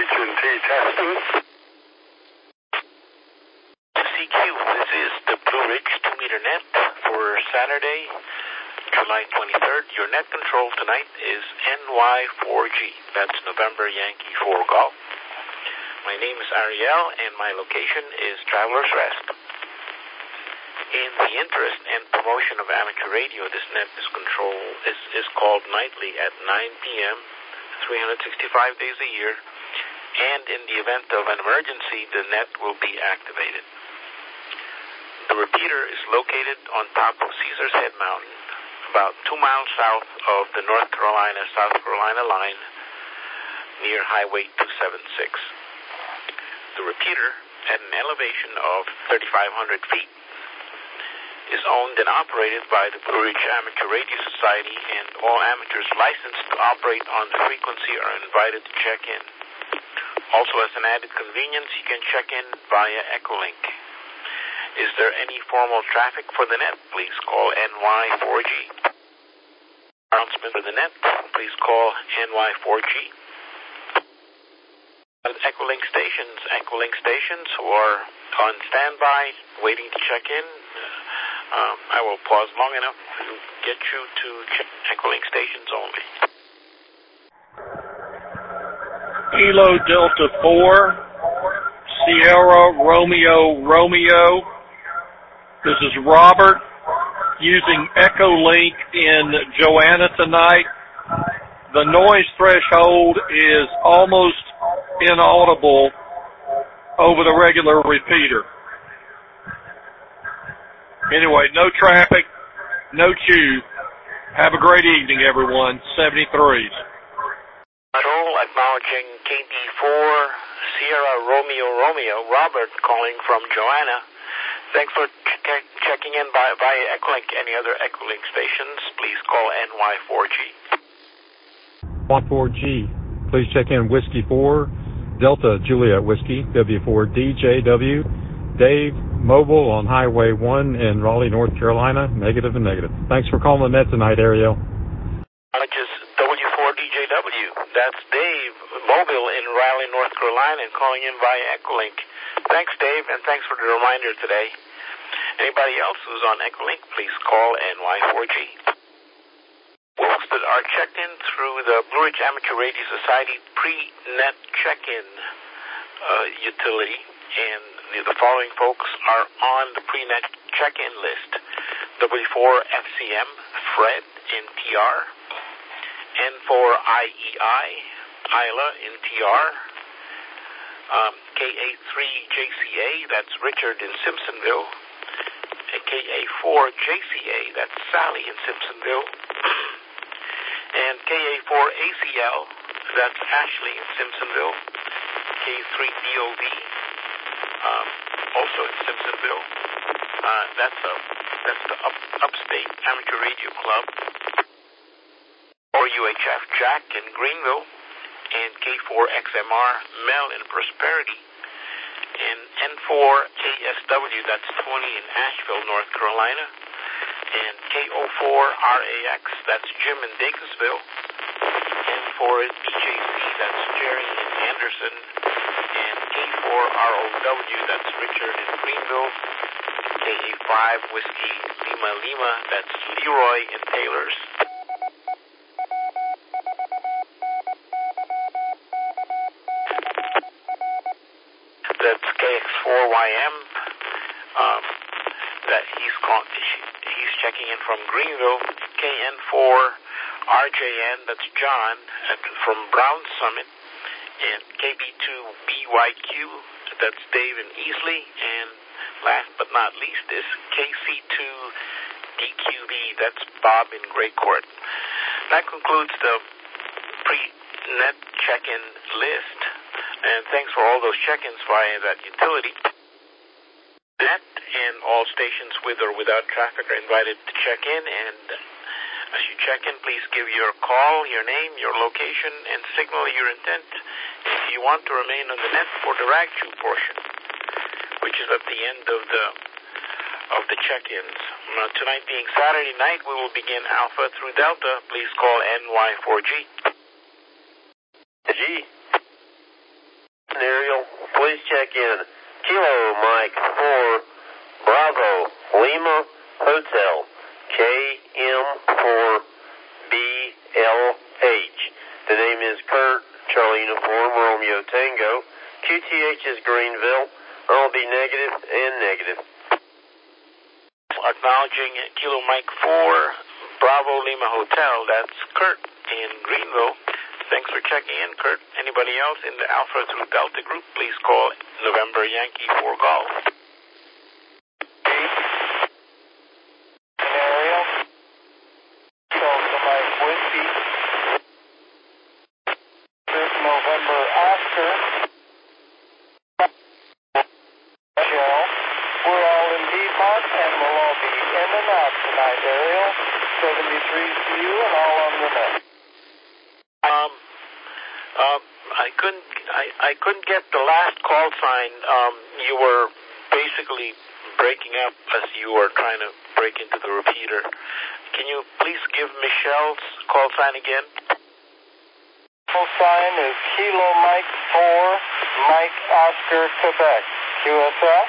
H&T testing. CQ, this is the Blue Ridge 2-meter net for Saturday, July 23rd. Your net control tonight is NY4G. That's November Yankee 4 Golf. My name is Ariel, and my location is Traveler's Rest. In the interest and promotion of amateur radio, this net is called nightly at 9 p.m., 365 days a year, and in the event of an emergency, the net will be activated. The repeater is located on top of Caesar's Head Mountain, about 2 miles south of the North Carolina-South Carolina line, near Highway 276. The repeater, at an elevation of 3,500 feet, is owned and operated by the Blue Ridge Amateur Radio Society, and all amateurs licensed to operate on the frequency are invited to check in. Also, as an added convenience, you can check in via Echolink. Is there any formal traffic for the net? Please call NY4G. Announcement for the net, please call NY4G. Echolink stations who are on standby, waiting to check in. I will pause long enough to get you to check Echolink stations only. Kilo Delta 4, Sierra Romeo. This is Robert using Echolink in Joanna tonight. The noise threshold is almost inaudible over the regular repeater. Anyway, no traffic, no chew. Have a great evening, everyone. 73s. Acknowledging KD4, Sierra Romeo, Robert calling from Joanna. Thanks for checking in via Echolink. Any other Echolink stations, please call NY4G. 4G, please check in Whiskey 4, Delta Juliet Whiskey, W4 DJW, Dave, Mobile on Highway 1 in Raleigh, North Carolina, negative and negative. Thanks for calling the net tonight, Ariel. W4DJW, that's Dave, Mobile in Raleigh, North Carolina, and calling in via Echolink. Thanks, Dave, and thanks for the reminder today. Anybody else who's on Echolink, please call NY4G. Folks that are checked in through the Blue Ridge Amateur Radio Society pre-net check-in utility, and the following folks are on the pre-net check-in list. W4FCM, Fred in TR, N4IEI, Isla in TR, KA3JCA, that's Richard in Simpsonville, KA4JCA, that's Sally in Simpsonville, and KA4ACL, that's Ashley in Simpsonville, K3DOV, also in Simpsonville. That's the Upstate Amateur Radio Club. Or UHF Jack in Greenville, and K4XMR Mel in Prosperity, and N4ASW, that's Tony in Asheville, North Carolina, and KO4RAX, that's Jim in Dacresville, N4BJC, that's Jerry in Anderson, and K4ROW, that's Richard in Greenville, KA5 Whiskey Lima, that's Leroy in Taylors. That's KX4YM, that he's checking in from Greenville. KN4RJN, that's John from Brown Summit, and KB2BYQ, that's Dave in Easley, and last but not least is KC2DQB, that's Bob in Gray Court. That concludes the pre-net check-in list. And thanks for all those check-ins via that utility. Net and all stations with or without traffic are invited to check in. And as you check in, please give your call, your name, your location, and signal your intent if you want to remain on the net for the rag-chew portion, which is at the end of the check-ins. Tonight being Saturday night, we will begin Alpha through Delta. Please call NY4G. G. check in. Kilo Mike 4 Bravo Lima Hotel KM4BLH. The name is Kurt, Charlie Uniform, Romeo Tango. QTH is Greenville. I'll be negative and negative. Acknowledging Kilo Mike 4 Bravo Lima Hotel. That's Kurt in Greenville. Thanks for checking in, Kurt. Anybody else in the Alpha through Delta group, please call November Yankee 4 Golf. Scenario. Delta Mike Whiskey. November Oscar. Shell. We're all in Piedmont and we'll all be in and out tonight, Ariel. 73 to you and all on the net. I couldn't get the last call sign. You were basically breaking up as you were trying to break into the repeater. Can you please give Michelle's call sign again? Call sign is Kilo Mike 4 Mike Oscar Quebec. QSL?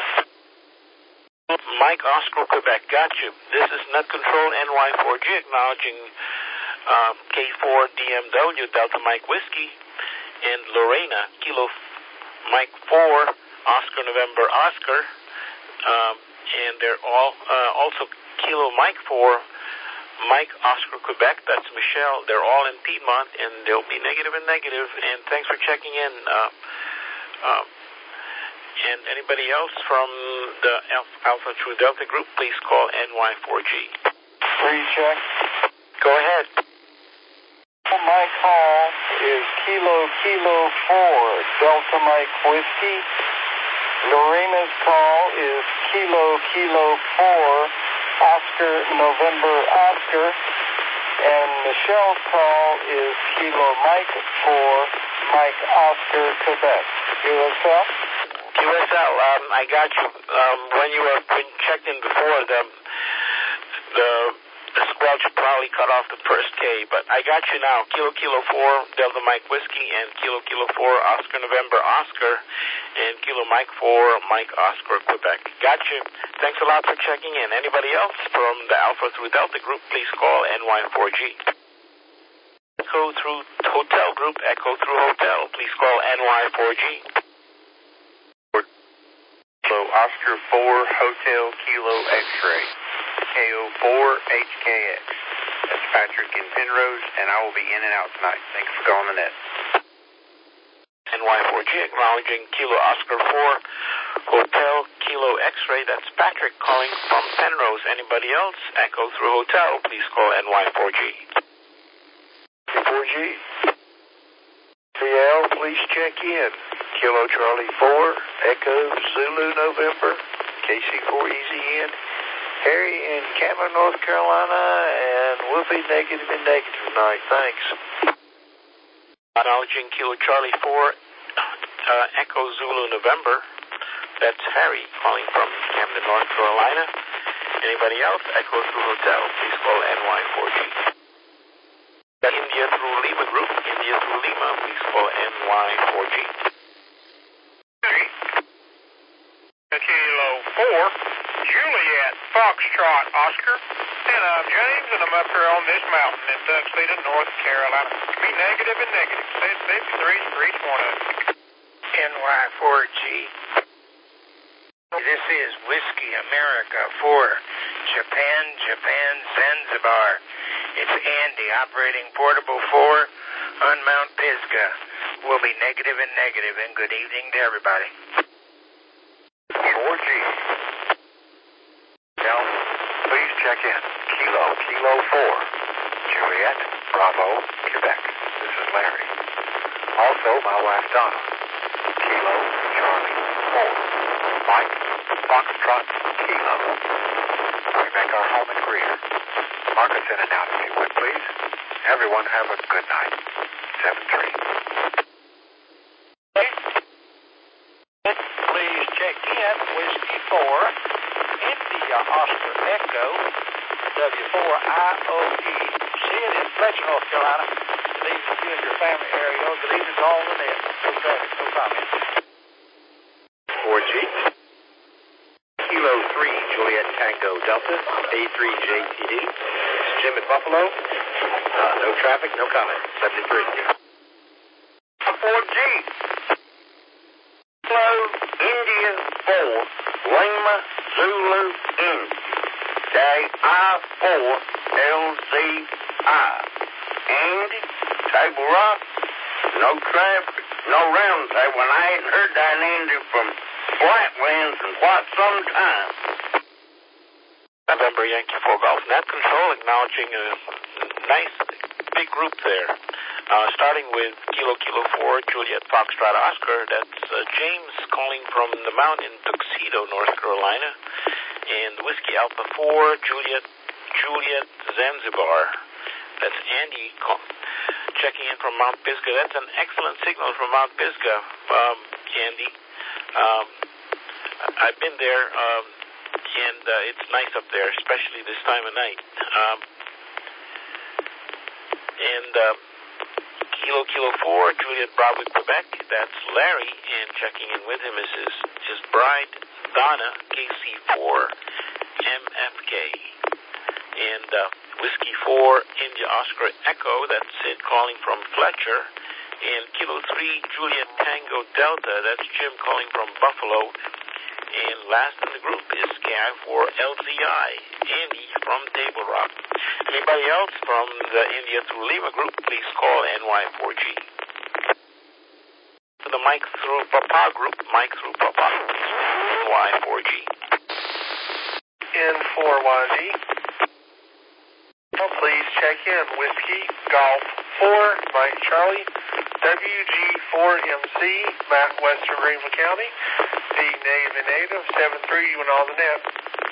Mike Oscar Quebec, got you. This is Net Control NY4G acknowledging K4 DMW Delta Mike Whiskey and Lorena Kilo Mike 4 Oscar November Oscar, and they're all also Kilo Mike 4 Mike Oscar Quebec. That's Michelle. They're all in Piedmont, and they'll be negative and negative. And thanks for checking in. And anybody else from the Alpha True Delta group, please call NY4G. Recheck. Go ahead. My call is Kilo 4 Delta Mike Whiskey. Lorena's call is Kilo 4 Oscar November Oscar. And Michelle's call is Kilo Mike 4 Mike Oscar Quebec. QSL? QSL, I got you. When you checked in before, the squelch probably cut off the first K, but I got you now. Kilo 4 Delta Mike Whiskey and Kilo 4 Oscar November Oscar and Kilo Mike 4 Mike Oscar Quebec. Got you. Thanks a lot for checking in. Anybody else from the Alpha through Delta group, please call NY4G. Echo through Hotel group, Echo through Hotel, please call NY4G. So Oscar 4 Hotel Kilo X-Ray. KO4HKX. That's Patrick in Penrose, and I will be in and out tonight. Thanks for calling the net. NY4G acknowledging Kilo Oscar 4 Hotel Kilo X-Ray. That's Patrick calling from Penrose. Anybody else? Echo through Hotel, please call NY4G. 4G. CL, please check in. Kilo Charlie 4 Echo Zulu November KC4 Easy In. Harry in Cameron, North Carolina, and we'll be negative and negative tonight. Thanks. Acknowledging Kilo Charlie 4 Echo Zulu November. That's Harry calling from Camden, North Carolina. Anybody else? Echo through Hotel, please call NY4G. India through Lima group, India through Lima, please call NY4G. Kilo 4 Juliet Foxtrot Oscar, and I'm James, and I'm up here on this mountain in Tuxedo, North Carolina. Be negative and negative. Said 53 for each one of them. NY4G. This is Whiskey America for Japan, Zanzibar. It's Andy operating Portable 4 on Mount Pisgah. We'll be negative and negative, and good evening to everybody. 4G. Now, please check in. Kilo 4 Juliet Bravo Quebec. This is Larry. Also, my wife Donna. Kilo Charlie 4 Mike Foxtrot Kilo. We make our home in Greer. Mark us in and out if you would, please. Everyone have a good night. 7-3. Please check in. Whiskey 4 India Oscar Echo W4IOE. See it in Fletcher, North Carolina. Good evening to you and your family, Ariel. Good evening to all the net. No traffic, no comments. Tango Delta, A3JTD. It's Jim at Buffalo. No traffic, no comment. 73. 4G. Kilo India 4, Lima Zulu Indy. Day I-4LZI. Andy, Table Rock, no traffic, no round table. And I ain't heard that Andy from Flatlands in quite some time. November Yankee 4 Golf Net Control, acknowledging a nice big group there. Starting with Kilo 4, Juliet Foxtrot Oscar. That's James calling from the mountain in Tuxedo, North Carolina. And Whiskey Alpha 4, Juliet Zanzibar. That's Andy checking in from Mount Pisgah. That's an excellent signal from Mount Pisgah, Andy. I've been there, and it's nice up there, especially this time of night. Kilo 4, Juliet Bravo, Quebec. That's Larry, and checking in with him is his bride, Donna, KC4, MFK. And Whiskey 4, India Oscar Echo. That's Sid calling from Fletcher. And Kilo 3, Juliet Tango Delta. That's Jim calling from Buffalo. And last in the group is KI4LZI, Andy from Table Rock. Anybody else from the India through Lima group, please call NY4G. The Mike through Papa group, NY4G. N4YG. Please check in. Whiskey Golf 4, Mike Charlie, WG4MC, Matt, Western Greenville County, D Native 73, you and all the net.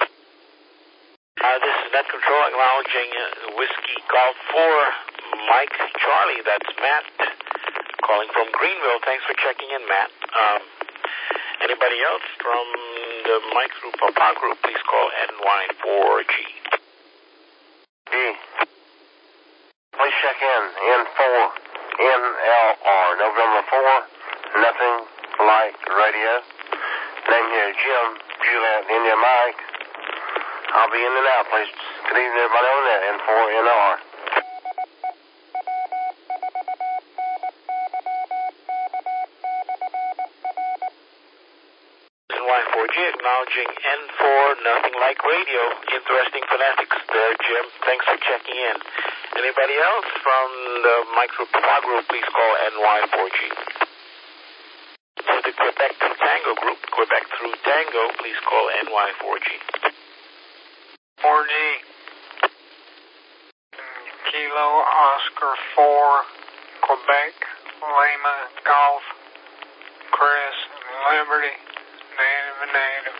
This is Net Control acknowledging Whiskey Golf 4, Mike Charlie. That's Matt calling from Greenville. Thanks for checking in, Matt. Anybody else from the Mike through Papa group, please call NY4G. Please check in. N4 NLR, November 4, nothing like radio. Name here, Jim, Juliet, India, Mike. I'll be in and out, please. Good evening, everybody on that, N4 NLR. NY4G acknowledging N4, nothing like radio. Interesting phonetics there, Jim. Thanks for checking in. Anybody else from the Micro Papa group, please call NY4G. For the Quebec through Tango group, Quebec through Tango, please call NY4G. 4G. Kilo Oscar 4, Quebec, Lima, Golf, Chris, Liberty, Native.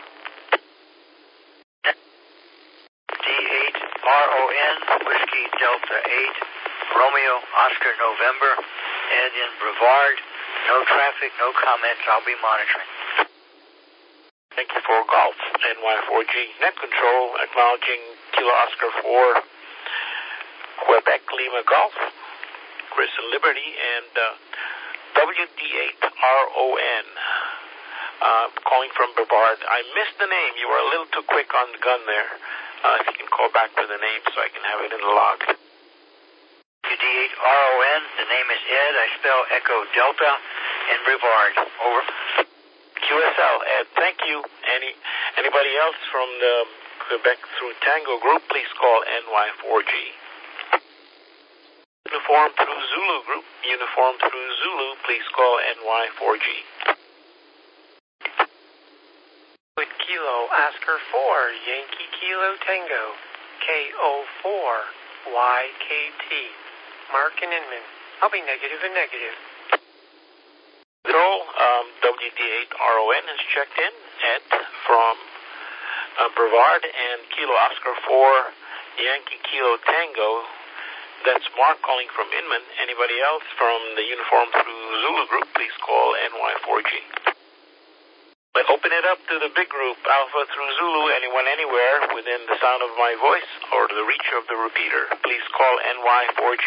D8RON, Whiskey Delta 8, Romeo Oscar November, and in Brevard, no traffic, no comments, I'll be monitoring. Thank you for Golf, NY4G. Net Control acknowledging Kilo Oscar 4, Quebec, Lima, Golf, Chris and Liberty, and WD8RON, calling from Brevard. I missed the name. You were a little too quick on the gun there. If you can call back for the name so I can have it in the log. WD8RON, the name is Ed. I spell Echo Delta in Brevard. Over. QSL, Ed. Thank you. Anybody else from the Quebec through Tango group, please call NY4G. Uniform through Zulu group, Uniform through Zulu, please call NY4G. With Kilo Oscar 4, Yankee Kilo Tango, KO4, YKT, Mark and Inman. I'll be negative and negative. Control, WD8RON has checked in. Ed from Brevard, and Kilo Oscar 4, Yankee Kilo Tango. That's Mark calling from Inman. Anybody else from the Uniform through Zulu group, please call NY4G. But open it up to the big group, Alpha through Zulu, anyone anywhere within the sound of my voice or the reach of the repeater, please call NY4G.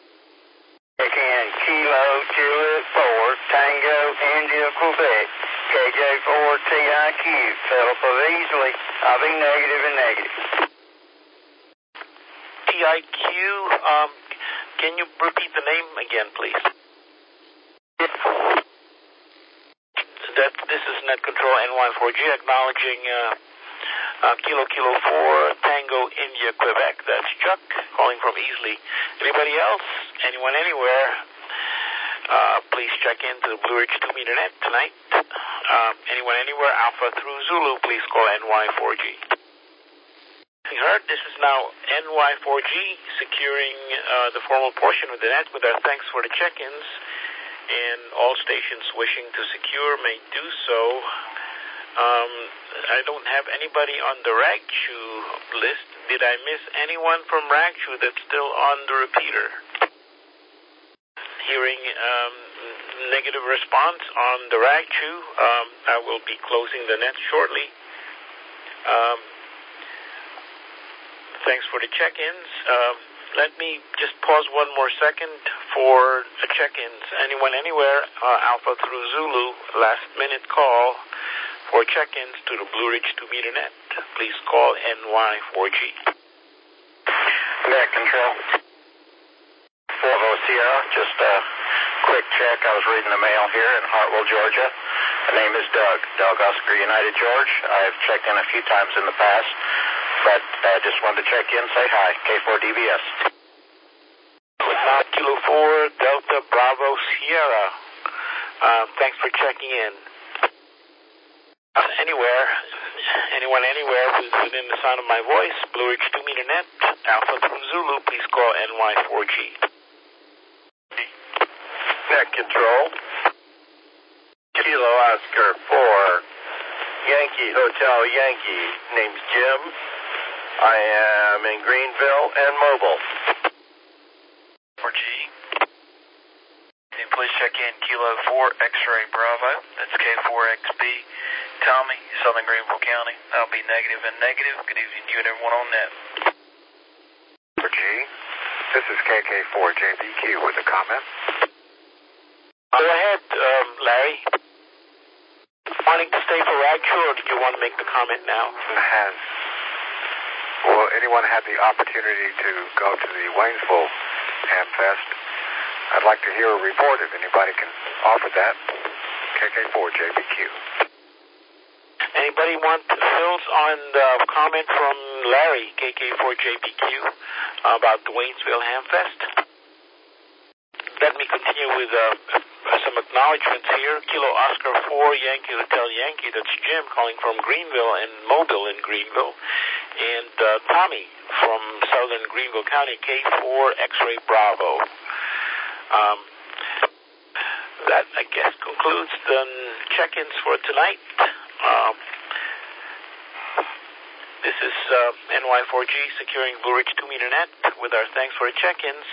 Again, Kilo Juliet 4, Tango, India, Quebec, KJ4TIQ, Philip of Easley. I'll be negative and negative. TIQ, can you repeat the name again, please? This is Net Control NY4G acknowledging Kilo 4 Tango India Quebec. That's Chuck calling from Easley. Anybody else? Anyone anywhere? Please check into the Blue Ridge 2-meter net tonight. Anyone anywhere? Alpha through Zulu, please call NY4G. You heard, this is now NY4G securing the formal portion of the net with our thanks for the check-ins, and all stations wishing to secure may do so. I don't have anybody on the RAGCHU list. Did I miss anyone from RAGCHU that's still on the repeater? Hearing negative response on the RAGCHU, I will be closing the net shortly. Thanks for the check-ins. Let me just pause one more second for check-ins. Anyone, anywhere, Alpha through Zulu, last-minute call for check-ins to the Blue Ridge 2-meter net. Please call NY4G. Net Control. 40 Sierra, just a quick check. I was reading the mail here in Hartwell, Georgia. The name is Doug Oscar United George. I've checked in a few times in the past, but I just wanted to check in, say hi. K4DBS. Kilo 4 Delta Bravo Sierra. Thanks for checking in. Anyone anywhere who's within the sound of my voice, Blue Ridge 2-meter net, Alpha through Zulu, please call NY4G. Net Control. Kilo Oscar 4 Yankee Hotel Yankee. Name's Jim. I am in Greenville and Mobile. 4G. Can you please check in Kilo 4 X-Ray Bravo. That's K4XB. Tommy, Southern Greenville County. I'll be negative and negative. Good evening to you and everyone on net. 4G. This is KK4JBQ with a comment. Go ahead, Larry. Wanting to stay for RAGCHU, or did you want to make the comment now? Will anyone have the opportunity to go to the Waynesville Hamfest? I'd like to hear a report if anybody can offer that. KK4JBQ. Anybody want Phil's on the comment from Larry, KK4JBQ, about the Waynesville Hamfest? Let me continue with some acknowledgments here. Kilo Oscar 4 Yankee Hotel Yankee, that's Jim calling from Greenville and Mobile in Greenville. And Tommy from Southern Greenville County, K4 X-Ray Bravo. That, I guess, concludes the check-ins for tonight. This is NY4G securing Blue Ridge 2-meter net with our thanks for the check-ins.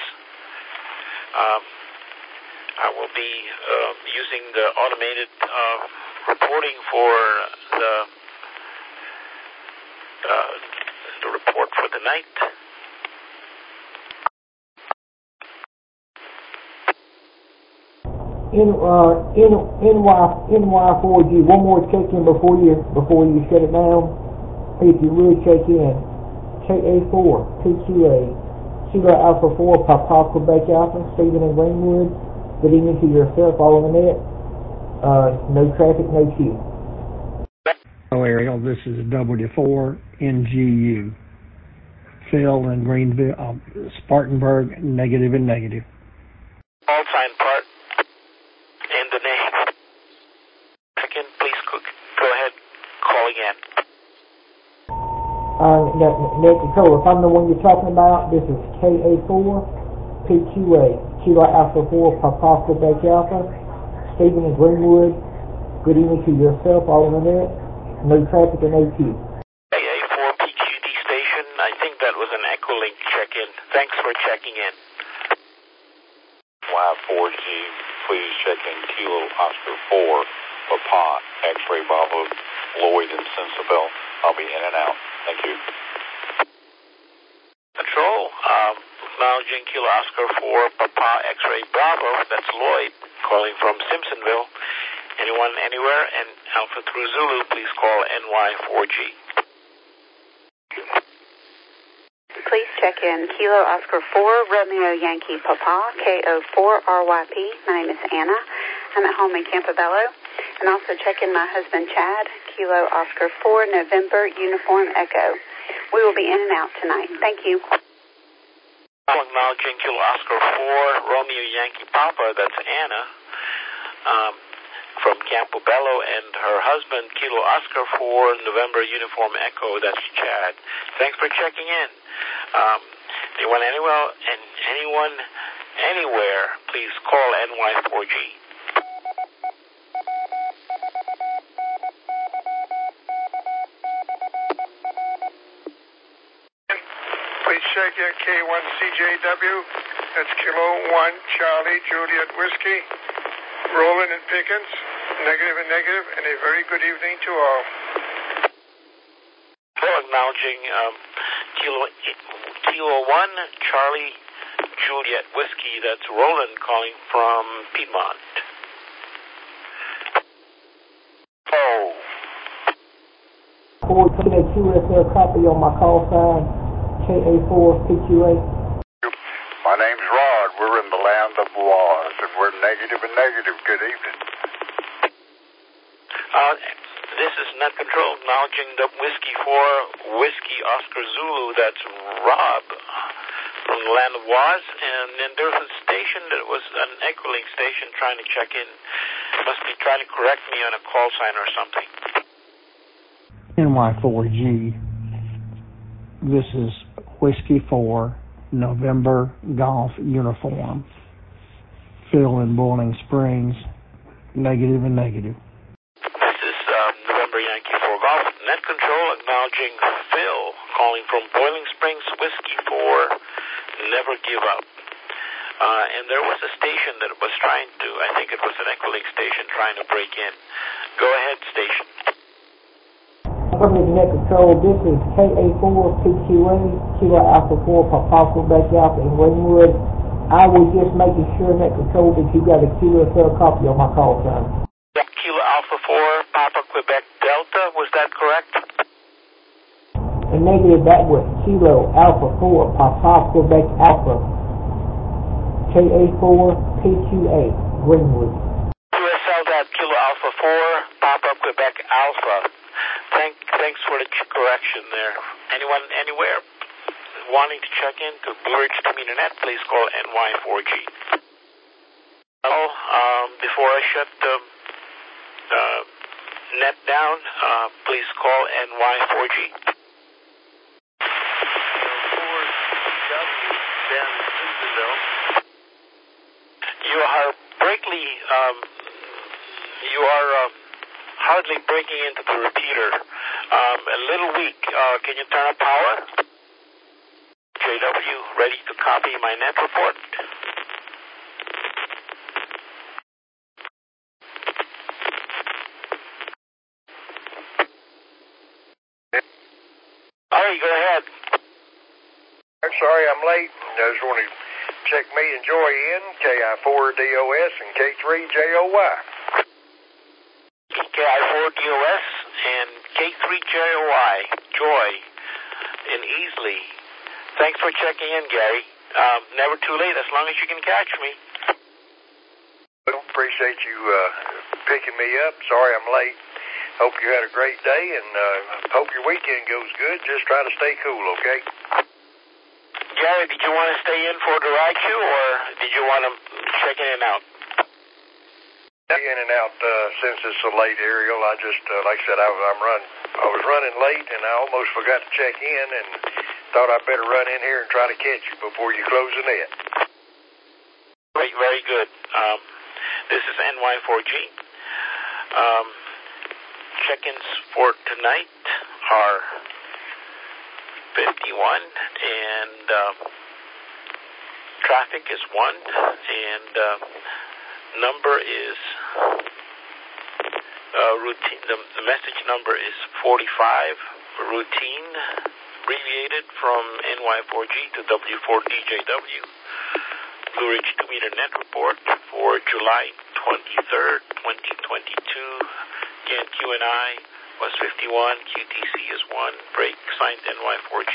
I will be using the automated reporting for the report for the night. NY4G, one more check-in before you shut it down. If you really check in, KA4, PQA, Kilo Alpha 4, Papa Quebec Alpha, Stephen and Greenwood. Good evening to yourself, all on the net. No traffic, no queue. Hello, Ariel. This is W4 NGU. Phil in Greenville, Spartanburg, negative and negative. All sign part and the name. Second, please go ahead, call again. Net Control, if I'm the one you're talking about, this is KA4, PQA, Kilo Alpha 4, Papa Quebec Alpha, Stephen and Greenwood. Good evening to yourself, all on the net. No traffic and no queue. KA4 PQD station, I think that was an Echolink check-in. Thanks for checking in. Y4G, please check in Kilo Oscar 4, Papa, X-Ray Bravo, Lloyd and Sensible. I'll be in and out. Thank you. Control, acknowledging Kilo Oscar 4, Papa, X-Ray Bravo, that's Lloyd, calling from Simpsonville. Anyone, anywhere, and Alpha through Zulu, please call NY4G. Please check in Kilo Oscar 4 Romeo Yankee Papa, KO4RYP. My name is Anna. I'm at home in Campobello. And also check in my husband Chad, Kilo Oscar 4 November Uniform Echo. We will be in and out tonight. Thank you. Acknowledging Kilo Oscar 4 Romeo Yankee Papa, that's Anna. From Campobello, and her husband, Kilo Oscar 4 November Uniform Echo, that's Chad. Thanks for checking in. Anyone, anywhere, please call NY4G. Please check in K1CJW. That's Kilo 1 Charlie Juliet Whiskey. Roland and Pickens. Negative and negative, and a very good evening to all. Acknowledging Kilo 1 Charlie Juliet Whiskey, that's Roland calling from Piedmont. Oh. Forward to a QSL copy on my call sign, KA4PQA. My name's Rod. We're in the land of laws, and we're negative and negative. Good evening. This is Net Control acknowledging the Whiskey 4 Whiskey Oscar Zulu, that's Rob from the land of Waz, and then there's a station that was an Echolink station trying to check in. Must be trying to correct me on a call sign or something. NY4G, this is Whiskey 4 November Golf Uniform. Phil in Boiling Springs, negative and negative. Net Control acknowledging Phil calling from Boiling Springs, Whiskey 4, never give up. And there was a station that was trying to, I think it was an Echolink station trying to break in. Go ahead, station. Net Control, this is KA4PQA, Kilo Alpha 4 Papa Quebec Alpha in Greenwood. I was just making sure, Net Control, that you got a QSL copy on my call sign. Kilo Alpha 4 Papa Quebec Delta, was that correct? And negative, that was Kilo Alpha 4 Papa Quebec Alpha, KA4PQA, Greenwood. QSL that Kilo Alpha 4 Papa Quebec Alpha. Thanks for the correction there. Anyone, anywhere, wanting to check in to Blue Ridge Commuter Net, please call NY4G. Before I shut the net down, please call NY4G. You are hardly breaking into the repeater. A little weak. Can you turn up power? JW, ready to copy my net report. Go ahead. I'm sorry I'm late. I just want to check me and Joy in, KI4DOS and K3JOY. KI4DOS and K3JOY, Joy, in Easley. Thanks for checking in, Gary. Never too late as long as you can catch me. Well, appreciate you picking me up. Sorry I'm late. Hope you had a great day, and hope your weekend goes good. Just try to stay cool, okay? Gary, did you want to stay in for the ride show, or did you want to check in and out? In and out since it's so late, Ariel. I just, like I said, I was running late, and I almost forgot to check in, and thought I'd better run in here and try to catch you before you close the net. Very good. This is NY4G. Check-ins for tonight are 51, and traffic is 1, and number is routine. The message number is 45, routine, abbreviated from NY4G to W4DJW. Blue Ridge Commuter Net Report for July 23rd, 2022. Again, QNI was 51, QTC is 1, break signed NY4G.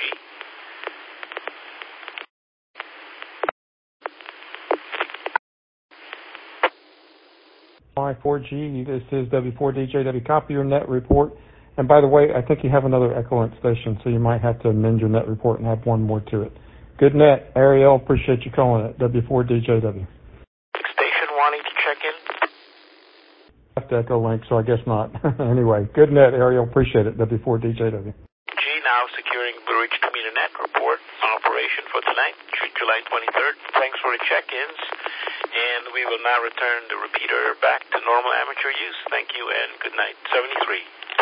NY4G, this is W4DJW. Copy your net report. And by the way, I think you have another Echolant station, so you might have to amend your net report and add one more to it. Good net, Ariel. Appreciate you calling it. W4DJW. Station wanting to check in? I have to echo link, so I guess not. Anyway, good net, Ariel. Appreciate it. W4DJW. G now securing Blue Ridge 2-meter net report on operation for tonight, July 23rd. Thanks for the check-ins, and we will now return the repeater back to normal amateur use. Thank you and good night. 73.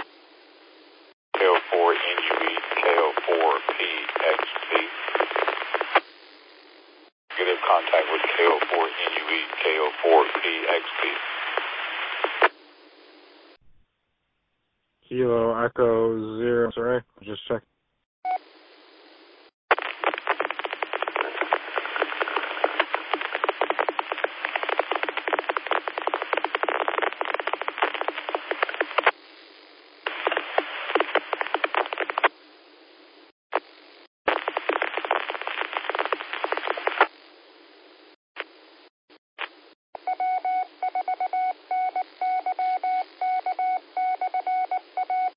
KO4 NUE, KO4PXP. Negative contact with KO4 NUE, KO4PXP. Kilo Echo 0, sorry, just check.